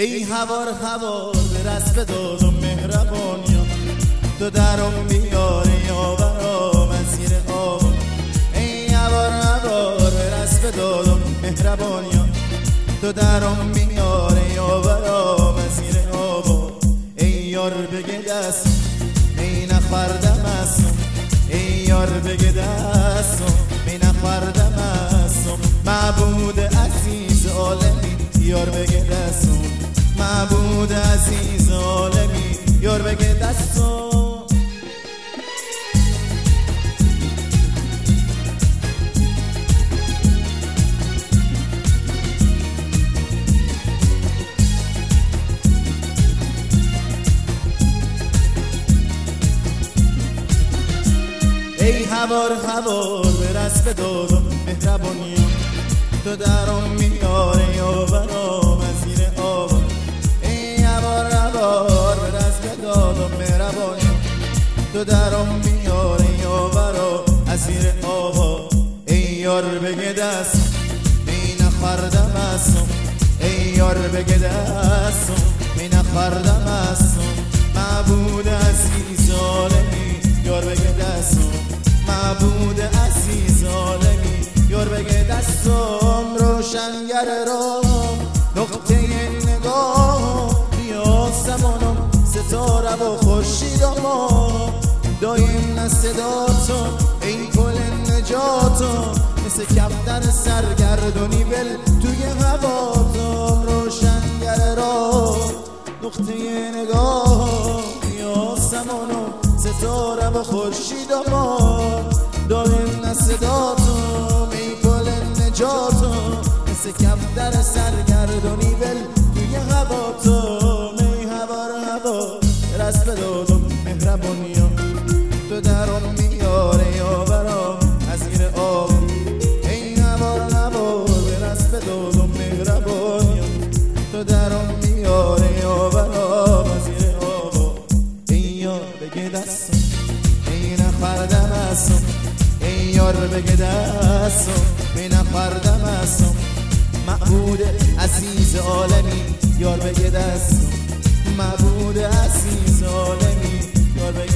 ای هوار هوار به رسم داد و مهربانیا تو درم بیاره یا برا مسیر آب ای هوار هوار به رسم داد و مهربانیا تو درم بیاره یا برا مسیر آب ای یار بگه دست ای نخوردم اسم ای یار بگه دست ای نخوردم اسم معبود عزیز عالمی یار بگه دست معبود عزیز عالمی یار بگه دست ای هوار هوار به رسم داد و مهربانی تو درم میاره یا برا مسیر آب ای هوار هوار به رسم داد و مهربانی تو درم میاره یا برا مسیر آب ای یار بگه دست ای نخوردم اسم ای یار بگه دست ای نخوردم اسم معبود عزیز عالمی یار بگه دست معبود عزیز عالمی یار بگه دستم روشنگر رام نقطه نگاه بیا زمانم ستاره و خورشیدم دایم نه صداتم ای کل نجاتم مثل کفتر سرگردونی ول توی هواتم روشنگر رام نقطه نگاه بیا زمانم ستاره و خورشیدم دایم نه صداتم ای کل نجاتم مثل کفتر سرگردونی ول توی هواتم ای هوار هوا رسم دادم مهربانیا تو درم میاره یا برام مسیر آب ای هوار هوا رسم دادم مهربانیا تو درم میاره یا برام مسیر آب ای یار بگه دستم ای نخوردم اسم ای یار بگه دستم ای نخوردم اسم معبود عزیز عالمی یار بگه دستم معبود عزیز عالمی یار بگه